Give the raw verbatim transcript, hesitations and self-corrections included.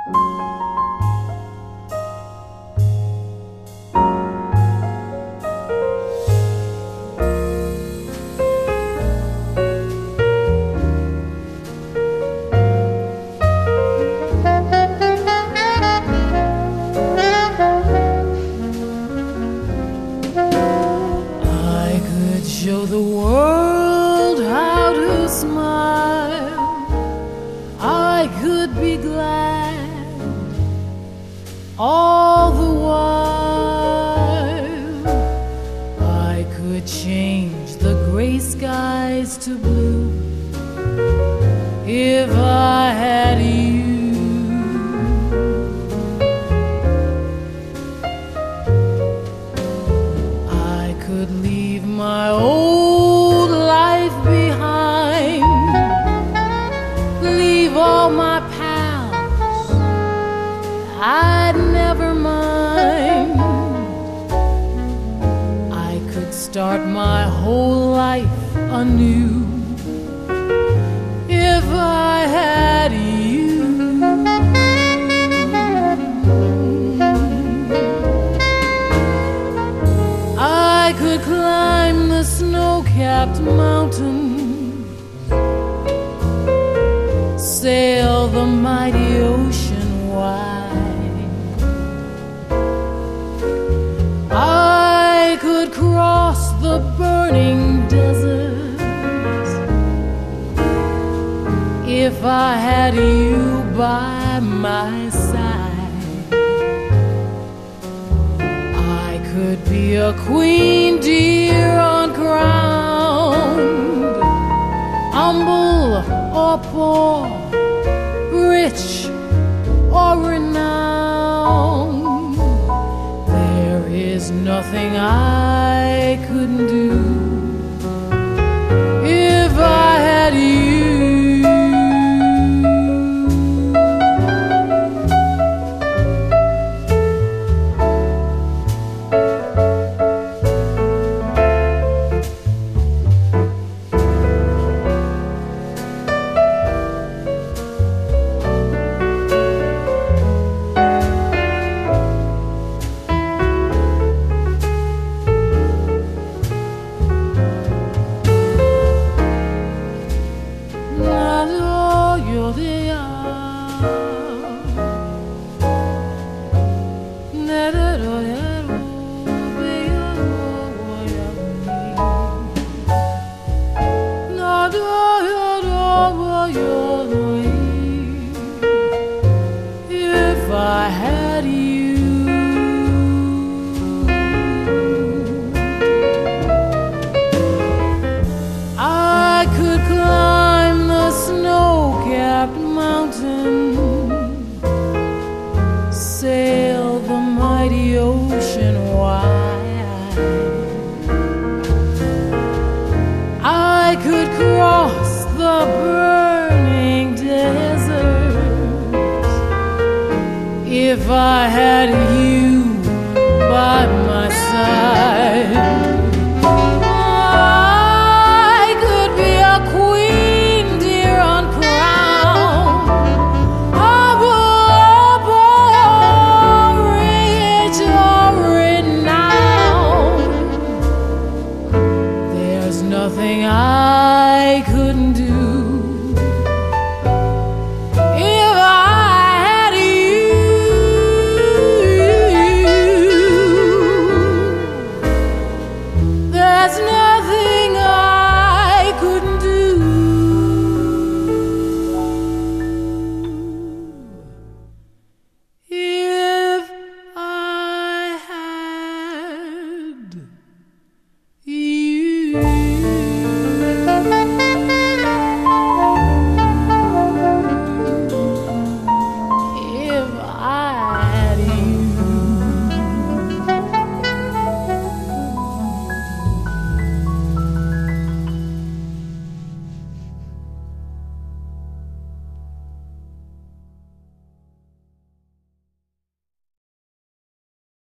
Show the world how to smile. I could be glad all the while. I could change the gray skies to blue if I had you. I could leave my old life behind, leave all my pals, I'd never mind. I could start my whole life anew if I had you. I could climb the snow-capped mountains, sail the mighty ocean wide. I could cross the burning deserts if I had you by my side. I could be a queen dear uncrowned, humble or poor, rich or renowned. There is nothing I couldn't do if I had you. If I had you, I could climb the snow-capped mountain, sail the mighty ocean wide. I could cross the burning deserts if I had you by my side.